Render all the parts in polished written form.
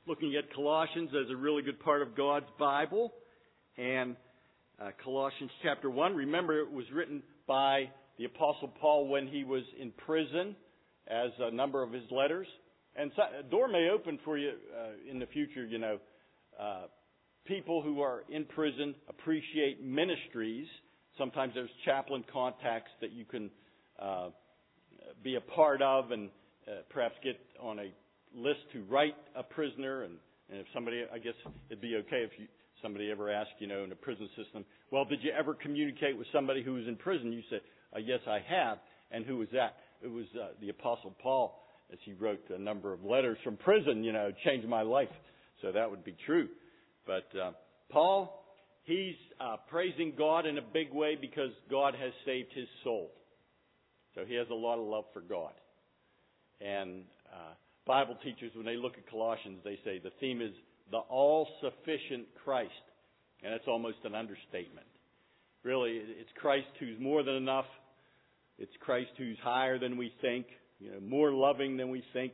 looking at Colossians as a really good part of God's Bible. And Colossians chapter 1, remember it was written by the Apostle Paul when he was in prison, as a number of his letters. And so, a door may open for you in the future, people who are in prison appreciate ministries. Sometimes there's chaplain contacts that you can be a part of and perhaps get on a list to write a prisoner. And if somebody, I guess it'd be okay if somebody ever asked, in the prison system, well, did you ever communicate with somebody who was in prison? You said, yes, I have. And who was that? It was the Apostle Paul, as he wrote a number of letters from prison, changed my life. So that would be true. But Paul, he's praising God in a big way because God has saved his soul. So he has a lot of love for God. And Bible teachers, when they look at Colossians, they say the theme is the all-sufficient Christ. And that's almost an understatement. Really, it's Christ who's more than enough. It's Christ who's higher than we think, more loving than we think,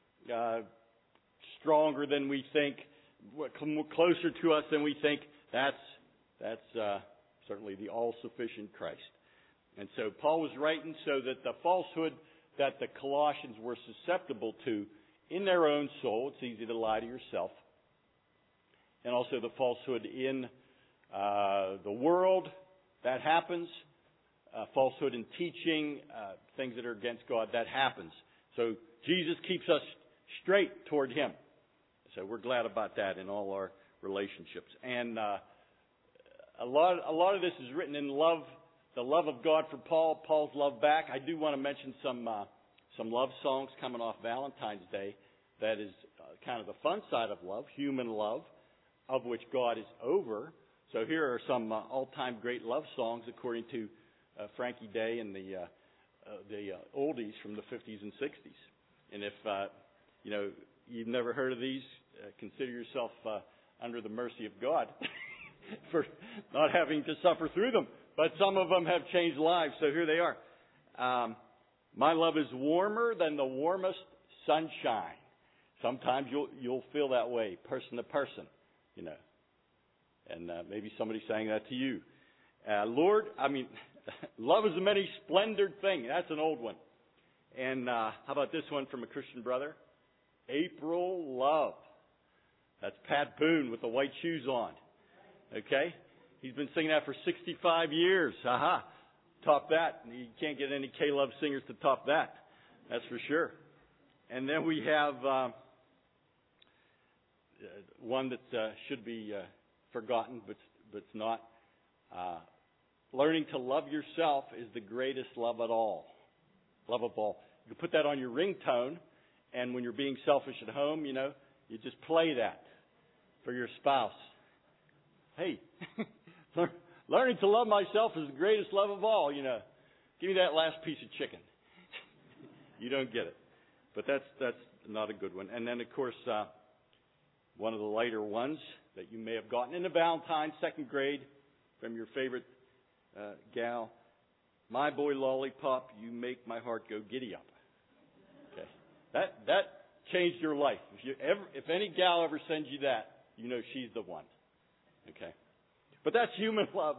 stronger than we think, closer to us than we think. That's certainly the all-sufficient Christ. And so Paul was writing so that the falsehood that the Colossians were susceptible to in their own soul, it's easy to lie to yourself, and also the falsehood in the world, that happens. Falsehood in teaching, things that are against God, that happens. So Jesus keeps us straight toward Him. So we're glad about that in all our relationships. And a lot of this is written in love, the love of God for Paul, Paul's love back. I do want to mention some love songs coming off Valentine's Day. That is kind of the fun side of love, human love, of which God is over. So here are some all-time great love songs according to Frankie Day and the oldies from the 50s and 60s. And if you've never heard of these, consider yourself under the mercy of God for not having to suffer through them. But some of them have changed lives, so here they are. My love is warmer than the warmest sunshine. Sometimes you'll feel that way, person to person, And maybe somebody sang that to you. Lord, love is a many splendored thing. That's an old one. And how about this one from a Christian brother? April Love. That's Pat Boone with the white shoes on. Okay? He's been singing that for 65 years. Aha. Top that. You can't get any K-Love singers to top that. That's for sure. And then we have one that should be forgotten, but it's not. Learning to love yourself is the greatest love of all. You can put that on your ringtone, and when you're being selfish at home, you just play that for your spouse. Hey, learning to love myself is the greatest love of all, Give me that last piece of chicken. You don't get it. But that's not a good one. And then, of course, one of the lighter ones that you may have gotten in the Valentine, second grade, from your favorite gal. My boy lollipop, you make my heart go giddy up. Okay, that changed your life. If any gal ever sends you that, she's the one. Okay, but that's human love.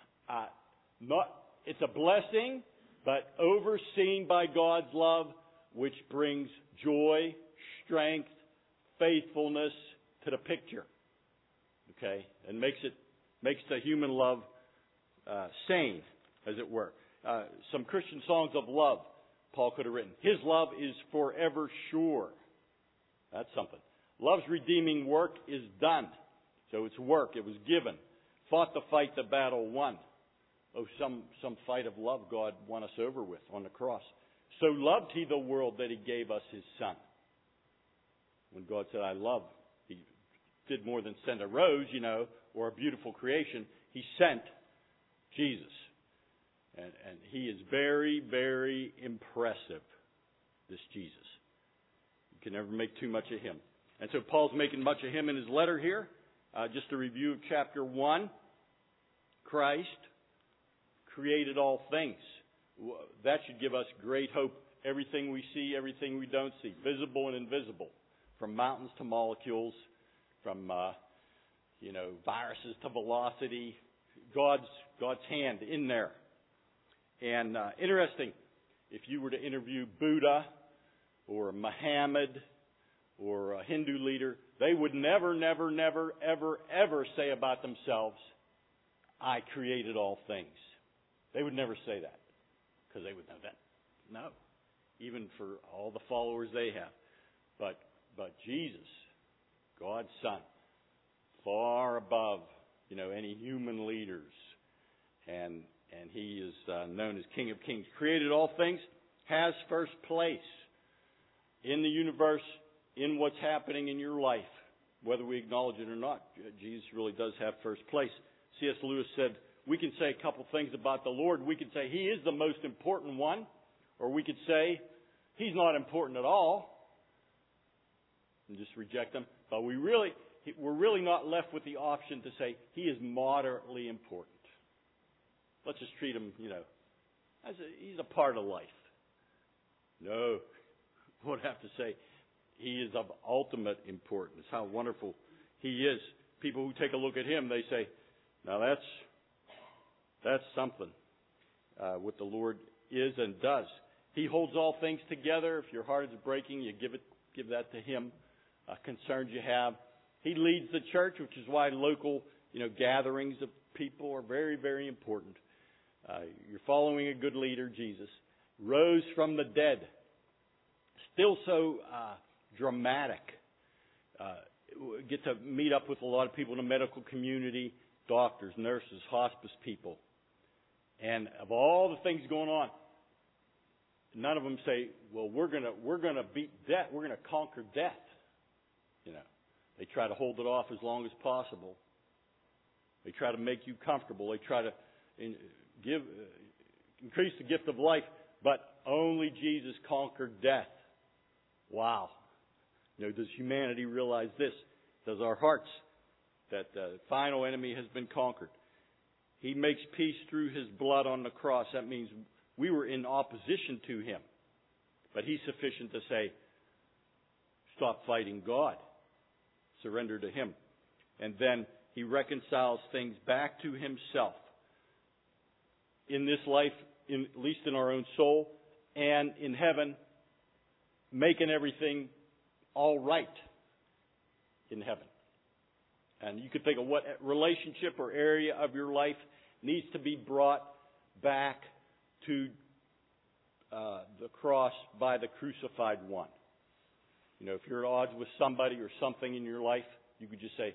It's a blessing, but overseen by God's love, which brings joy, strength, faithfulness to the picture. Okay, and makes the human love sane, as it were. Some Christian songs of love Paul could have written. His love is forever sure. That's something. Love's redeeming work is done. So it's work. It was given. Fought the fight, the battle won. Oh, some fight of love God won us over with on the cross. So loved He the world that He gave us His Son. When God said, I love, He did more than send a rose, or a beautiful creation. He sent Jesus. And He is very, very impressive, this Jesus. You can never make too much of Him. And so Paul's making much of Him in his letter here. Just a review of chapter 1. Christ created all things. That should give us great hope. Everything we see, everything we don't see, visible and invisible. from mountains to molecules, from viruses to velocity. God's hand in there. And interesting, if you were to interview Buddha or Muhammad or a Hindu leader, they would never, ever say about themselves, I created all things. They would never say that, because they would know that. No. Even for all the followers they have. But Jesus, God's Son, far above, any human leaders. And He is known as King of Kings. Created all things, has first place in the universe, in what's happening in your life. Whether we acknowledge it or not, Jesus really does have first place. C.S. Lewis said, we can say a couple things about the Lord. We could say He is the most important one, or we could say He's not important at all and just reject Him. But we're really not left with the option to say He is moderately important. Let's just treat Him, He's a part of life. No, we'll have to say He is of ultimate importance. How wonderful He is. People who take a look at Him, they say, now that's something. What the Lord is and does. He holds all things together. If your heart is breaking, you give that to Him. Concerns you have. He leads the church, which is why local, gatherings of people are very, very important. You're following a good leader, Jesus. Rose from the dead. Still so dramatic. Get to meet up with a lot of people in the medical community, doctors, nurses, hospice people. And of all the things going on, none of them say, well, we're gonna beat death. We're gonna conquer death. They try to hold it off as long as possible. They try to make you comfortable. They try to increase the gift of life. But only Jesus conquered death. Wow. Does humanity realize this? Does our hearts that the final enemy has been conquered? He makes peace through His blood on the cross. That means we were in opposition to Him. But He's sufficient to say, stop fighting God. Surrender to Him. And then He reconciles things back to Himself. In this life, at least in our own soul, and in heaven, making everything all right in heaven. And you could think of what relationship or area of your life needs to be brought back to the cross by the crucified one. If you're at odds with somebody or something in your life, you could just say,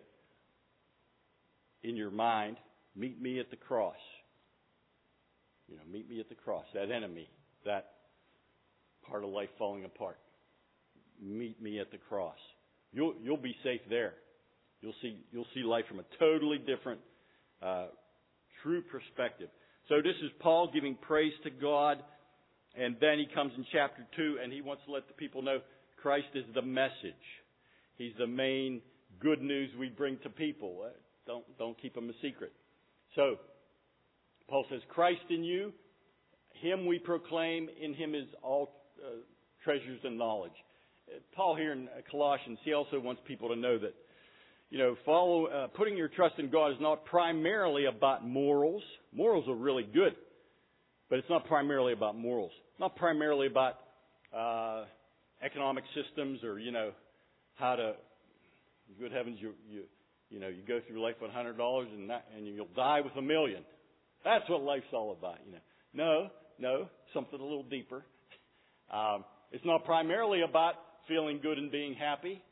in your mind, meet me at the cross. Meet me at the cross. That enemy, that part of life falling apart. Meet me at the cross. You'll be safe there. You'll see life from a totally different, true perspective. So this is Paul giving praise to God, and then he comes in chapter 2, and he wants to let the people know Christ is the message. He's the main good news we bring to people. Don't keep Him a secret. So Paul says, Christ in you, Him we proclaim. In Him is all treasures and knowledge. Paul here in Colossians, he also wants people to know that putting your trust in God is not primarily about morals. Morals are really good, but it's not primarily about morals. Not primarily about economic systems or how to. Good heavens, you go through life with $100 and you'll die with $1 million. That's what life's all about. No, something a little deeper. It's not primarily about feeling good and being happy.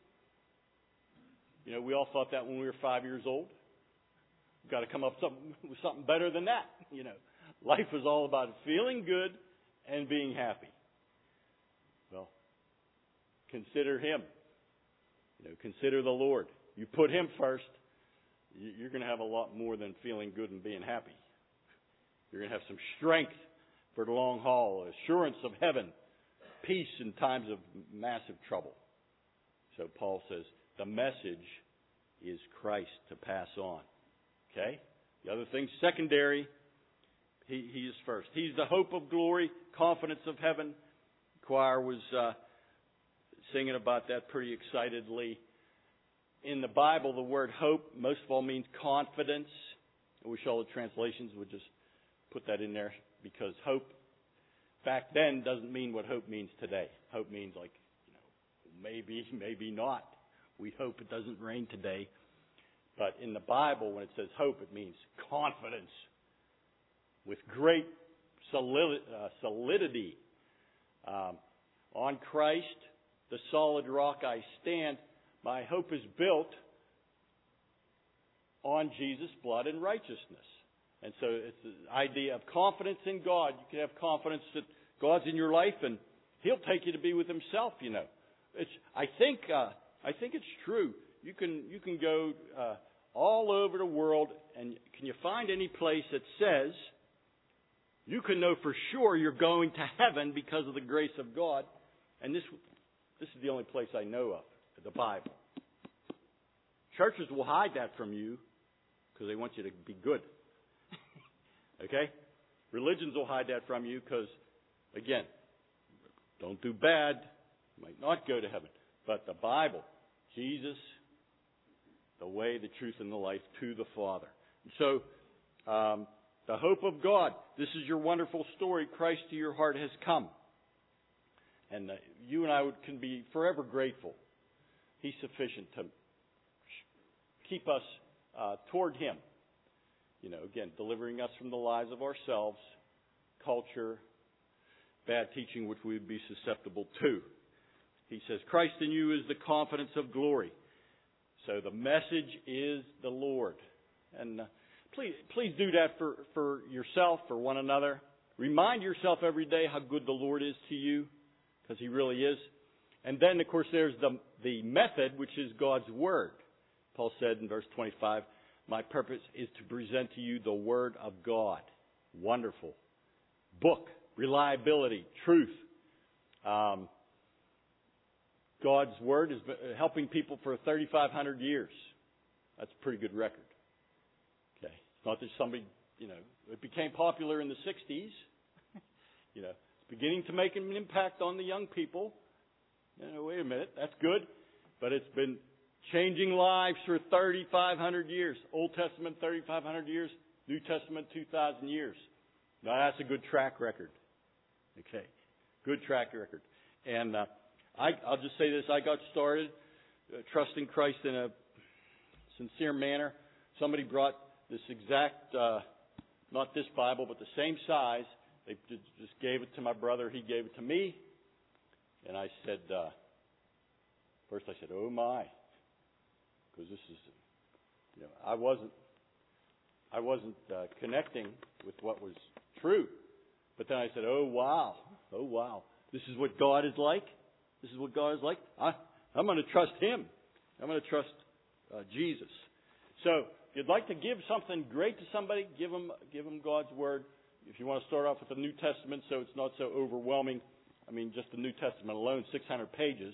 We all thought that when we were 5 years old. We've got to come up with something better than that. Life is all about feeling good and being happy. Well, consider Him. Consider the Lord. You put Him first, you're going to have a lot more than feeling good and being happy. You're going to have some strength for the long haul, assurance of heaven, peace in times of massive trouble. So Paul says, the message is Christ to pass on. Okay? The other thing's secondary. He is first. He's the hope of glory, confidence of heaven. The choir was singing about that pretty excitedly. In the Bible, the word hope most of all means confidence. I wish all the translations would just put that in there, because hope back then doesn't mean what hope means today. Hope means like, maybe, maybe not. We hope it doesn't rain today. But in the Bible, when it says hope, it means confidence with great solidity. On Christ, the solid rock I stand. My hope is built on Jesus' blood and righteousness. And so it's the idea of confidence in God. You can have confidence that God's in your life and He'll take you to be with Himself. I think it's true. You can go all over the world, and can you find any place that says you can know for sure you're going to heaven because of the grace of God? And this is the only place I know of, the Bible. Churches will hide that from you because they want you to be good. Okay? Religions will hide that from you because, again, don't do bad. You might not go to heaven. But the Bible, Jesus, the way, the truth, and the life to the Father. So, the hope of God. This is your wonderful story. Christ to your heart has come. And you and I can be forever grateful. He's sufficient to keep us toward Him. Again, delivering us from the lies of ourselves, culture, bad teaching which we would be susceptible to. He says, Christ in you is the confidence of glory. So the message is the Lord. And please do that for yourself, for one another. Remind yourself every day how good the Lord is to you, because He really is. And then, of course, there's the method, which is God's Word. Paul said in verse 25, my purpose is to present to you the Word of God. Wonderful book, reliability, truth. God's Word has been helping people for 3,500 years. That's a pretty good record. Okay. It's not that somebody, it became popular in the 60s. It's beginning to make an impact on the young people. Wait a minute, that's good. But it's been changing lives for 3,500 years. Old Testament, 3,500 years. New Testament, 2,000 years. Now, that's a good track record. Okay. Good track record. And I'll just say this. I got started trusting Christ in a sincere manner. Somebody brought this exact, not this Bible, but the same size. They just gave it to my brother. He gave it to me. And I said, first I said, oh my. Because this is, I wasn't connecting with what was true. But then I said, oh wow. This is what God is like. This is what God is like. I'm going to trust Him. I'm going to trust Jesus. So, if you'd like to give something great to somebody, give them God's Word. If you want to start off with the New Testament so it's not so overwhelming, just the New Testament alone, 600 pages,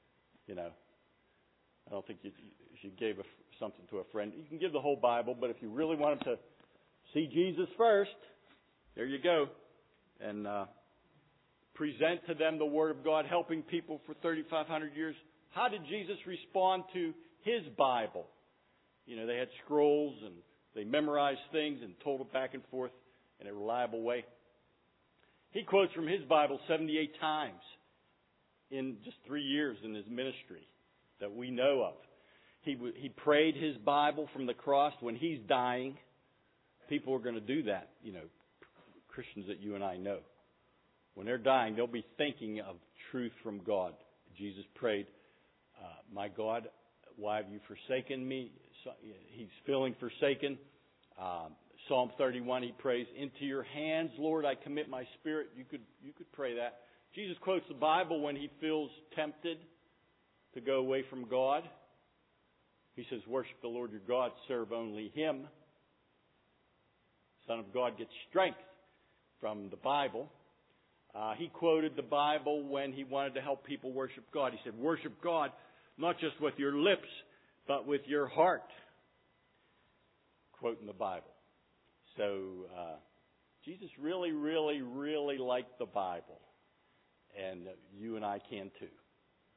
I don't think if you gave something to a friend, you can give the whole Bible, but if you really want them to see Jesus first, there you go. And present to them the Word of God, helping people for 3,500 years. How did Jesus respond to His Bible? They had scrolls and they memorized things and told it back and forth in a reliable way. He quotes from his Bible 78 times in just 3 years in his ministry that we know of. He prayed his Bible from the cross when he's dying. People are going to do that, Christians that you and I know. When they're dying, they'll be thinking of truth from God. Jesus prayed, my God, why have you forsaken me? So, he's feeling forsaken. Psalm 31, he prays, into your hands, Lord, I commit my spirit. You could pray that. Jesus quotes the Bible when he feels tempted to go away from God. He says, worship the Lord your God, serve only Him. Son of God gets strength from the Bible. He quoted the Bible when he wanted to help people worship God. He said, worship God not just with your lips, but with your heart. Quoting the Bible. So, Jesus really, really, really liked the Bible. And you and I can too.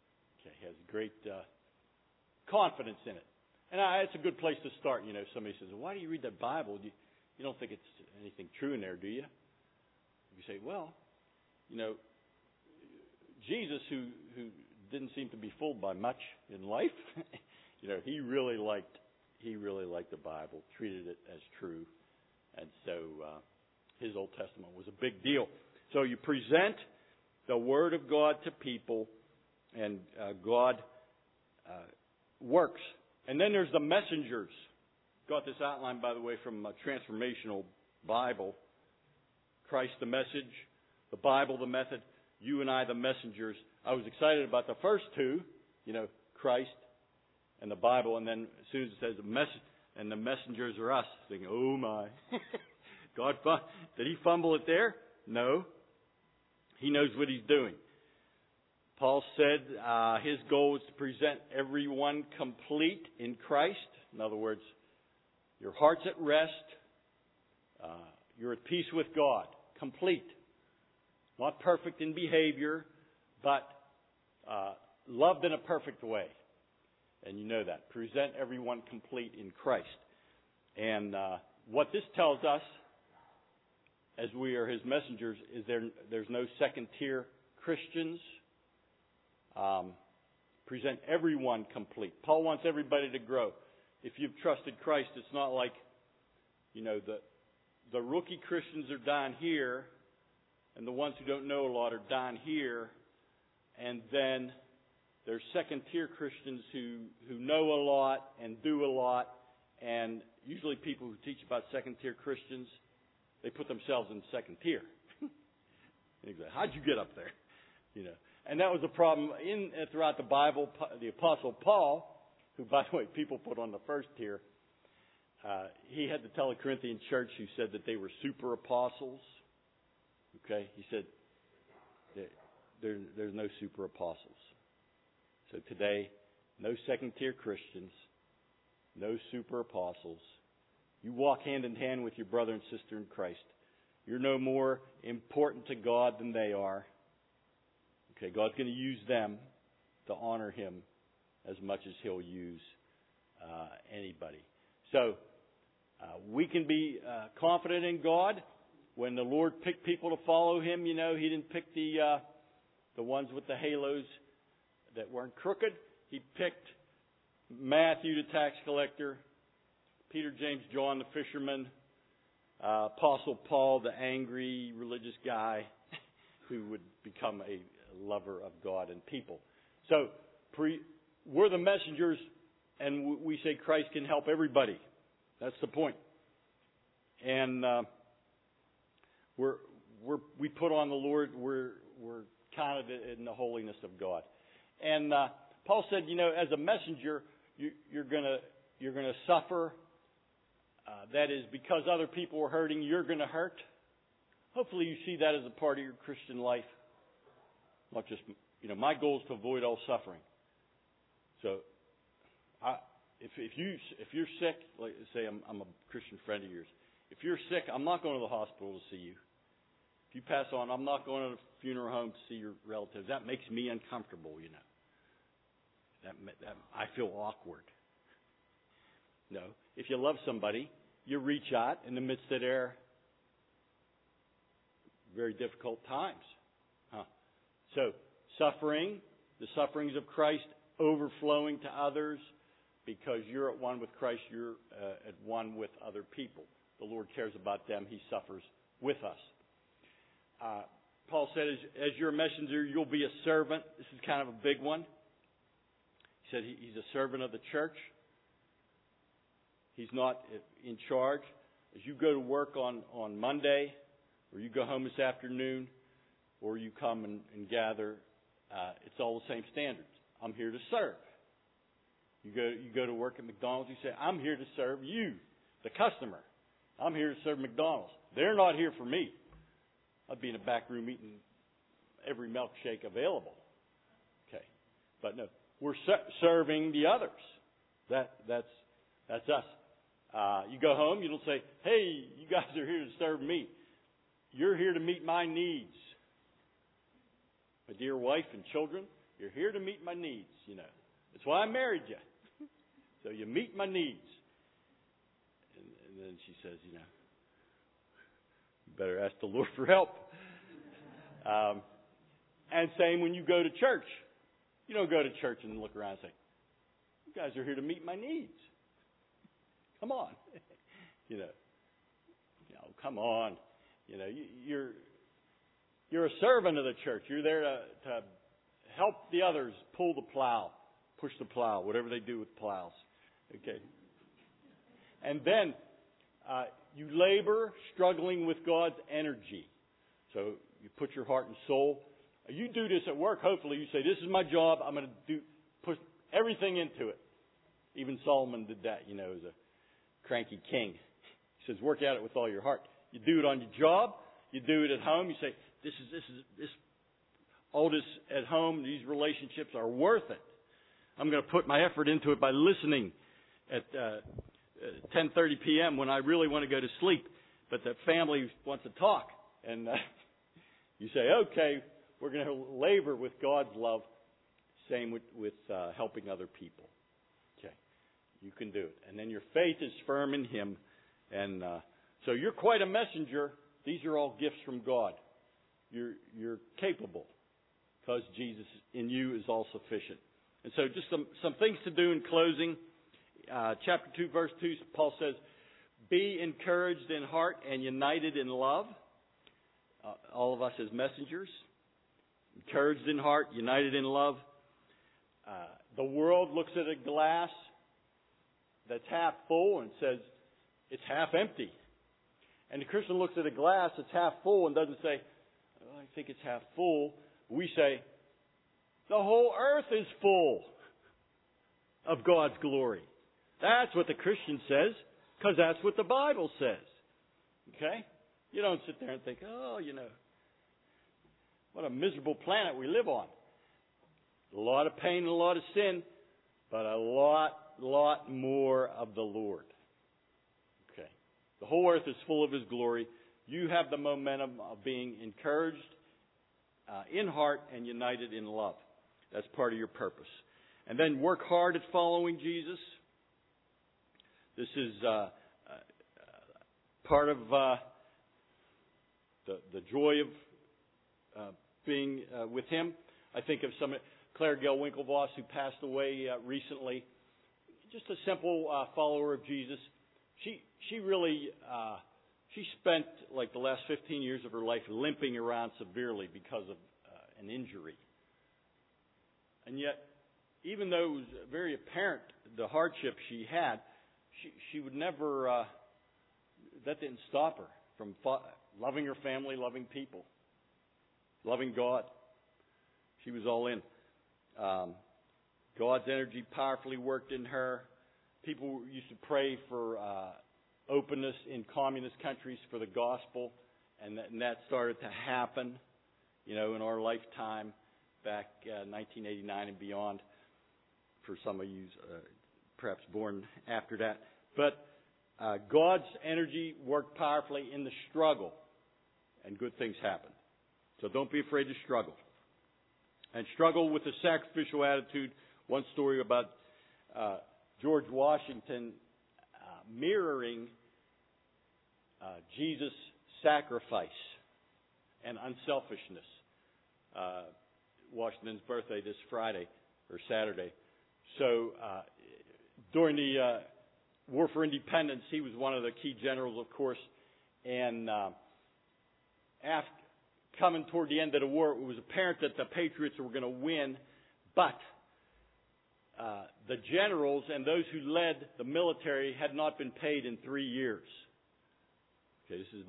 Okay, has great confidence in it. And it's a good place to start. You know, somebody says, well, why do you read the Bible? You don't think it's anything true in there, do you? You say, well, you know, Jesus, who didn't seem to be fooled by much in life, you know, he really liked the Bible, treated it as true, and so his Old Testament was a big deal. So you present the Word of God to people, and God works. And then there's the messengers. Got this outline, by the way, from a Transformational Bible. Christ the message, the Bible the method, you and I the messengers. I was excited about the first two, you know, Christ and the Bible, and then as soon as it says the message and the messengers are us, thinking, oh my, God, did he fumble it there? No, he knows what he's doing. Paul said his goal is to present everyone complete in Christ. In other words, your heart's at rest. You're at peace with God. Complete. Not perfect in behavior, but loved in a perfect way. And you know that. Present everyone complete in Christ. And what this tells us, as we are his messengers, is there's no second-tier Christians. Present everyone complete. Paul wants everybody to grow. If you've trusted Christ, it's not like, you know, the rookie Christians are down here, and the ones who don't know a lot are down here, and then there's second-tier Christians who know a lot and do a lot, and usually people who teach about second-tier Christians, they put themselves in second tier. How'd you get up there? You know. And that was a problem throughout the Bible. The Apostle Paul, who, by the way, people put on the first tier, he had to tell the Corinthian church who said that they were super apostles. Okay? He said, there's no super apostles. So today, no second-tier Christians, no super apostles. You walk hand in hand with your brother and sister in Christ. You're no more important to God than they are. Okay, God's going to use them to honor him as much as he'll use anybody. So we can be confident in God. When the Lord picked people to follow him, you know, he didn't pick the ones with the halos that weren't crooked. He picked Matthew, the tax collector, Peter, James, John, the fisherman, Apostle Paul, the angry religious guy who would become a lover of God and people. So we're the messengers, and we say Christ can help everybody. That's the point. And we put on the Lord. We're counted in the holiness of God. And Paul said, you know, as a messenger, you're gonna suffer. That is, because other people are hurting, you're going to hurt. Hopefully, you see that as a part of your Christian life. Not just, you know, my goal is to avoid all suffering. So, if you're sick, like say I'm a Christian friend of yours. If you're sick, I'm not going to the hospital to see you. If you pass on, I'm not going to the funeral home to see your relatives. That makes me uncomfortable, you know. That I feel awkward. No. If you love somebody, you reach out in the midst of their very difficult times. So, suffering, the sufferings of Christ overflowing to others, because you're at one with Christ, you're at one with other people. The Lord cares about them. He suffers with us. Paul said, as your messenger, you'll be a servant. This is kind of a big one. He said he's a servant of the church. He's not in charge. As you go to work on Monday, or you go home this afternoon, or you come and gather, it's all the same standards. I'm here to serve. You go to work at McDonald's, you say, I'm here to serve you, the customer. I'm here to serve McDonald's. They're not here for me. I'd be in a back room eating every milkshake available. Okay. But no, we're serving the others. That's us. You go home, you don't say, hey, you guys are here to serve me. You're here to meet my needs. My dear wife and children, You're here to meet my needs, you know. That's why I married you. So you meet my needs. And then she says, you know, you better ask the Lord for help. And same when you go to church. You don't go to church and look around and say, you guys are here to meet my needs. Come on. You know, come on. You know, you're a servant of the church. You're there to help the others pull the plow, push the plow, whatever they do with plows. Okay. And then you labor struggling with God's energy. So you put your heart and soul. You do this at work, hopefully. You say, this is my job. I'm going to put everything into it. Even Solomon did that, you know, as a cranky king. He says, work at it with all your heart. You do it on your job. You do it at home. You say, all this at home, these relationships are worth it. I'm going to put my effort into it by listening at 10:30 p.m. when I really want to go to sleep, but the family wants to talk. And you say, okay, we're going to labor with God's love. Same with helping other people. Okay, you can do it. And then your faith is firm in Him. And so you're quite a messenger. These are all gifts from God. You're capable because Jesus in you is all sufficient. And so just some things to do in closing. Chapter 2, verse 2, Paul says, be encouraged in heart and united in love. All of us as messengers. Encouraged in heart, united in love. The world looks at a glass that's half full and says, it's half empty. And the Christian looks at a glass that's half full and doesn't say, oh, I think it's half full. We say, the whole earth is full of God's glory. That's what the Christian says, because that's what the Bible says. Okay? You don't sit there and think, oh, you know, what a miserable planet we live on. A lot of pain and a lot of sin, but a lot more of the Lord. Okay. The whole earth is full of His glory. You have the momentum of being encouraged in heart and united in love. That's part of your purpose. And then work hard at following Jesus. This is part of the joy of being with Him. I think of Claire Gail Winklevoss, who passed away recently. Just a simple follower of Jesus. She really she spent like the last 15 years of her life limping around severely because of an injury. And yet, even though it was very apparent the hardship she had, she would never, that didn't stop her from loving her family, loving people, loving God. She was all in. God's energy powerfully worked in her. People used to pray for openness in communist countries for the gospel, and that started to happen, you know, in our lifetime back 1989 and beyond. For some of you, perhaps born after that. But God's energy worked powerfully in the struggle, and good things happen. So don't be afraid to struggle. And struggle with a sacrificial attitude. One story about George Washington mirroring Jesus' sacrifice and unselfishness. Washington's birthday this Friday or Saturday. So during the War for Independence, he was one of the key generals, of course. And after coming toward the end of the war, it was apparent that the Patriots were going to win, but the generals and those who led the military had not been paid in 3 years. Okay, this is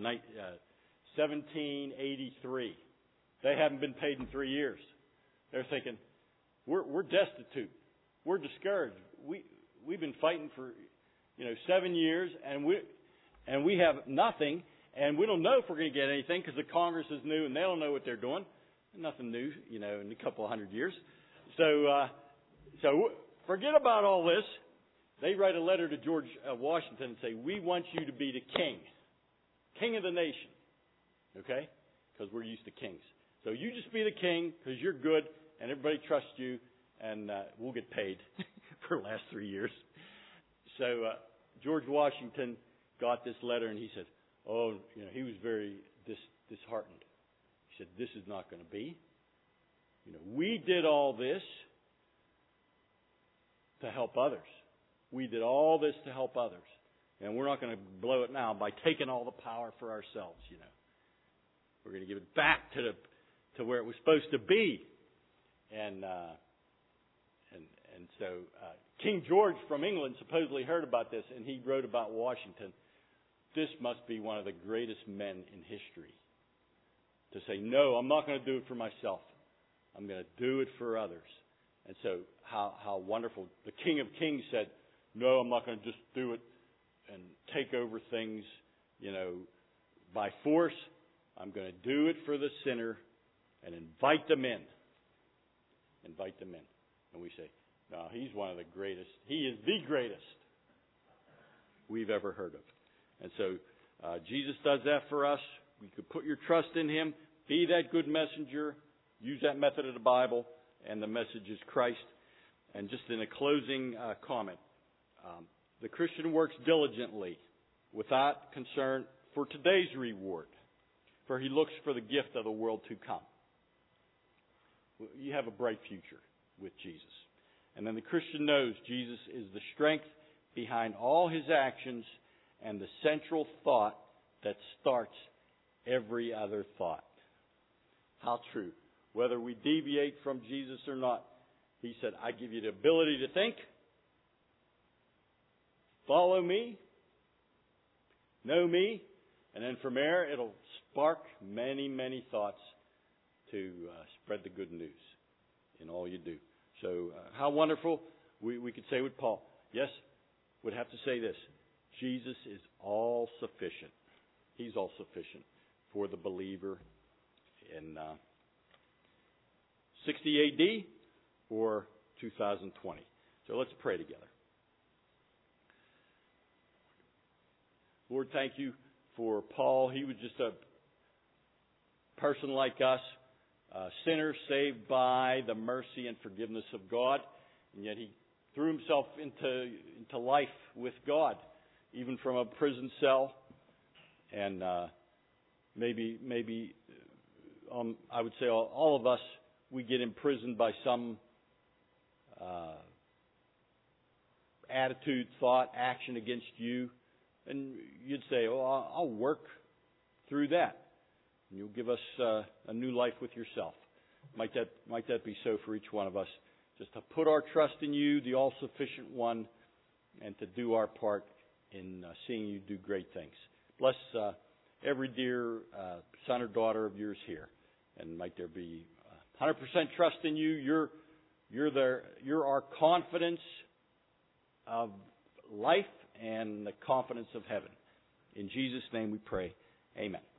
1783. They haven't been paid in 3 years. They're thinking, we're destitute. We're discouraged. We've been fighting for 7 years, and we have nothing, and we don't know if we're going to get anything because the Congress is new and they don't know what they're doing. Nothing new, in a couple of hundred years. So forget about all this. They write a letter to George Washington and say, we want you to be the king of the nation. Okay? Because we're used to kings. So you just be the king because you're good and everybody trusts you, and we'll get paid for the last 3 years. So George Washington got this letter, and he said, he was very disheartened. He said, this is not going to be. We did all this to help others. We did all this to help others. And we're not going to blow it now by taking all the power for ourselves, We're going to give it back to where it was supposed to be. And so King George from England supposedly heard about this, and he wrote about Washington. This must be one of the greatest men in history. To say, no, I'm not going to do it for myself. I'm going to do it for others. And so how wonderful. The King of Kings said, no, I'm not going to just do it and take over things, by force. I'm going to do it for the sinner and invite them in. Invite them in. And we say, no, he's one of the greatest. He is the greatest we've ever heard of. And so Jesus does that for us. We could put your trust in Him. Be that good messenger. Use that method of the Bible. And the message is Christ. And just in a closing comment, the Christian works diligently without concern for today's reward, for he looks for the gift of the world to come. You have a bright future with Jesus. And then the Christian knows Jesus is the strength behind all his actions and the central thought that starts every other thought. How true. Whether we deviate from Jesus or not, He said, I give you the ability to think, follow me, know me, and then from there it'll spark many, many thoughts to spread the good news in all you do. So how wonderful. We could say with Paul, yes, would have to say this, Jesus is all sufficient. He's all sufficient for the believer in 60 A.D. or 2020. So let's pray together. Lord, thank you for Paul. He was just a person like us, a sinner saved by the mercy and forgiveness of God, and yet he threw himself into life with God, even from a prison cell. And maybe I would say all of us, we get imprisoned by some attitude, thought, action against you. And you'd say, oh, I'll work through that. And you'll give us a new life with yourself. Might that be so for each one of us? Just to put our trust in you, the all-sufficient one, and to do our part in seeing you do great things. Bless every dear son or daughter of yours here. And might there be 100% trust in you. You're our confidence of life and the confidence of heaven. In Jesus' name we pray. Amen.